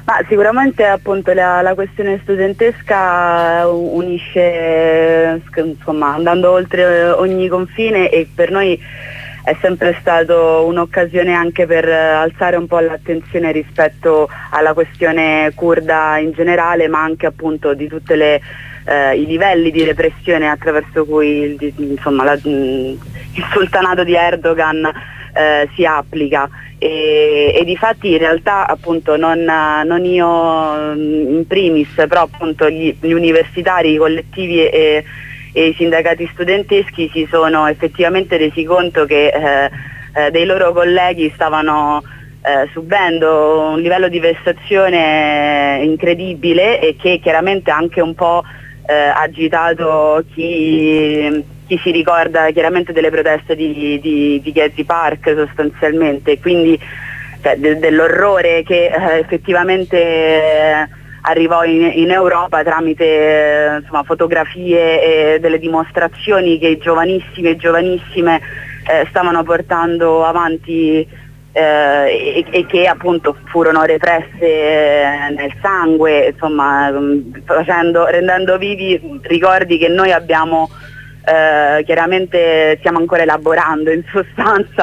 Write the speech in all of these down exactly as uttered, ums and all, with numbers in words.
Ma sicuramente appunto la, la questione studentesca unisce, insomma, andando oltre ogni confine, e per noi è sempre stato un'occasione anche per alzare un po' l'attenzione rispetto alla questione curda in generale, ma anche appunto di tutte le eh, i livelli di repressione attraverso cui il, insomma, la, il sultanato di Erdogan eh, si applica. E, e difatti in realtà appunto non, non io in primis, però appunto gli, gli universitari, i collettivi e, e i sindacati studenteschi si sono effettivamente resi conto che eh, eh, dei loro colleghi stavano eh, subendo un livello di vessazione incredibile, e che chiaramente anche un po' eh, agitato chi... chi si ricorda chiaramente delle proteste di, di, di Gezi Park sostanzialmente, quindi cioè, de, dell'orrore che eh, effettivamente eh, arrivò in, in Europa tramite eh, insomma, fotografie e delle dimostrazioni che i giovanissimi e giovanissime eh, stavano portando avanti eh, e, e che appunto furono represse eh, nel sangue, insomma, facendo, rendendo vivi ricordi che noi abbiamo Uh, chiaramente stiamo ancora elaborando in sostanza,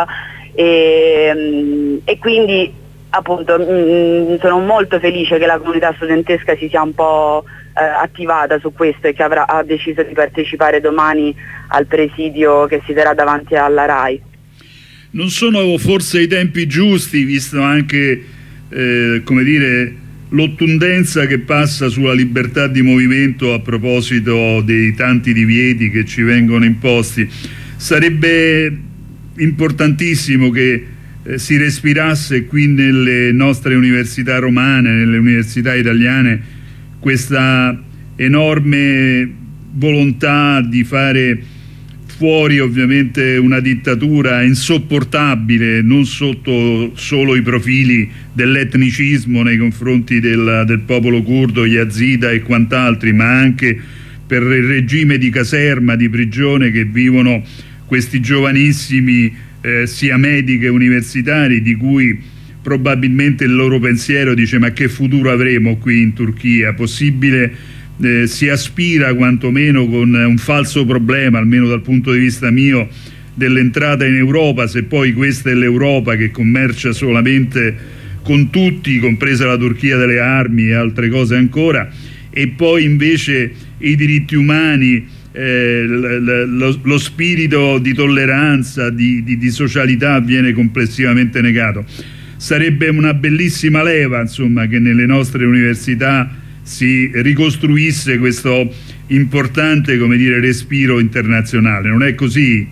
e, e quindi appunto mh, sono molto felice che la comunità studentesca si sia un po' uh, attivata su questo, e che avrà, ha deciso di partecipare domani al presidio che si terrà davanti alla RAI. Non sono forse i tempi giusti, visto anche eh, come dire l'ottundenza che passa sulla libertà di movimento a proposito dei tanti divieti che ci vengono imposti? Sarebbe importantissimo che eh, si respirasse qui nelle nostre università romane, nelle università italiane, questa enorme volontà di fare fuori ovviamente una dittatura insopportabile, non sotto solo i profili dell'etnicismo nei confronti del, del popolo curdo, yazida e quant'altri, ma anche per il regime di caserma, di prigione che vivono questi giovanissimi eh, sia medici che universitari, di cui probabilmente il loro pensiero dice: ma che futuro avremo qui in Turchia? Possibile Eh, si aspira quantomeno con un falso problema, almeno dal punto di vista mio, dell'entrata in Europa, se poi questa è l'Europa che commercia solamente con tutti, compresa la Turchia delle armi e altre cose ancora, e poi invece i diritti umani, eh, lo, lo spirito di tolleranza, di, di, di socialità viene complessivamente negato. Sarebbe una bellissima leva, insomma, che nelle nostre università si ricostruisse questo importante, come dire, respiro internazionale. Non è così?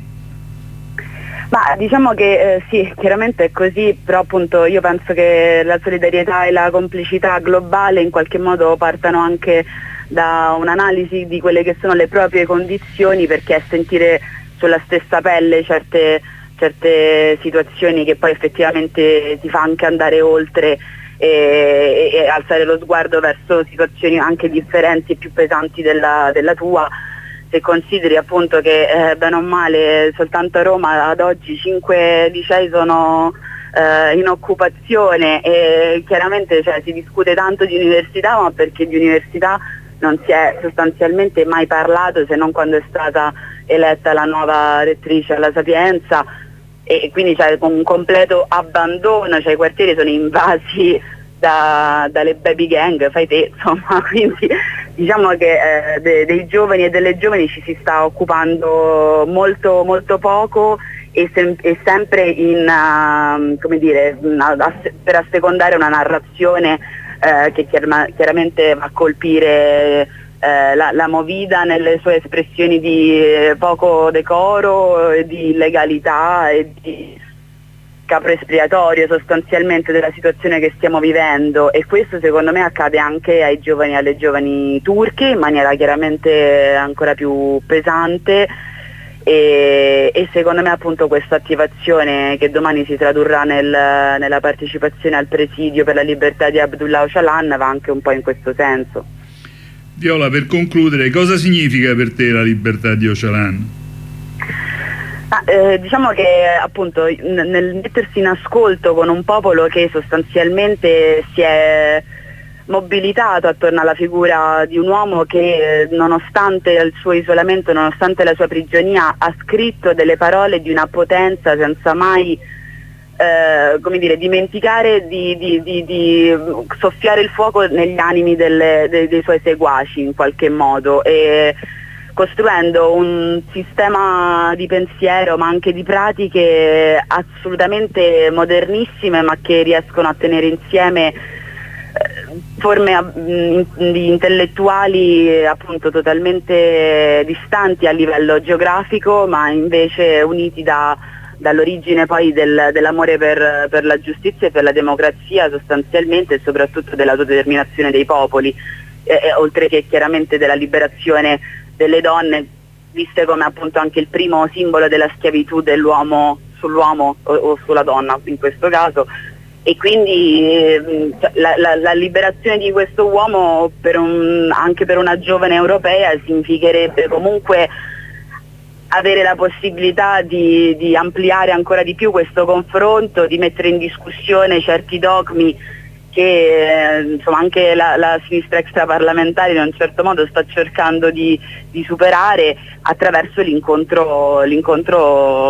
Ma diciamo che eh, sì, chiaramente è così, però appunto io penso che la solidarietà e la complicità globale in qualche modo partano anche da un'analisi di quelle che sono le proprie condizioni, perché sentire sulla stessa pelle certe, certe situazioni che poi effettivamente ti fa anche andare oltre E, e alzare lo sguardo verso situazioni anche differenti e più pesanti della, della tua. Se consideri appunto che eh, bene o male soltanto a Roma ad oggi cinque licei sono eh, in occupazione, e chiaramente cioè, si discute tanto di università, ma perché di università non si è sostanzialmente mai parlato, se non quando è stata eletta la nuova rettrice alla Sapienza, e quindi c'è un completo abbandono, cioè i quartieri sono invasi da, dalle baby gang, fai te, insomma, quindi diciamo che eh, de, dei giovani e delle giovani ci si sta occupando molto molto poco, e, sem e sempre in, uh, come dire, a, per assecondare una narrazione eh, che chiar chiaramente va a colpire Eh, la, la movida nelle sue espressioni di eh, poco decoro, eh, di illegalità e di capro espiatorio sostanzialmente della situazione che stiamo vivendo, e questo secondo me accade anche ai giovani e alle giovani turche in maniera chiaramente ancora più pesante, e, e secondo me appunto questa attivazione che domani si tradurrà nel, nella partecipazione al presidio per la libertà di Abdullah Öcalan va anche un po' in questo senso. Viola, per concludere, cosa significa per te la libertà di Öcalan? Ah, eh, diciamo che appunto nel mettersi in ascolto con un popolo che sostanzialmente si è mobilitato attorno alla figura di un uomo che, nonostante il suo isolamento, nonostante la sua prigionia, ha scritto delle parole di una potenza senza mai eh, come dire, dimenticare di, di, di, di soffiare il fuoco negli animi delle, dei, dei suoi seguaci in qualche modo, e costruendo un sistema di pensiero ma anche di pratiche assolutamente modernissime, ma che riescono a tenere insieme forme di intellettuali appunto totalmente distanti a livello geografico, ma invece uniti da, dall'origine poi del, dell'amore per, per la giustizia e per la democrazia sostanzialmente, e soprattutto dell'autodeterminazione dei popoli, e, e, oltre che chiaramente della liberazione delle donne, viste come appunto anche il primo simbolo della schiavitù dell'uomo sull'uomo o, o sulla donna in questo caso. E quindi eh, la, la, la liberazione di questo uomo per un, anche per una giovane europea significherebbe comunque avere la possibilità di, di ampliare ancora di più questo confronto, di mettere in discussione certi dogmi che eh, insomma anche la, la sinistra extraparlamentare in un certo modo sta cercando di, di superare attraverso l'incontro, l'incontro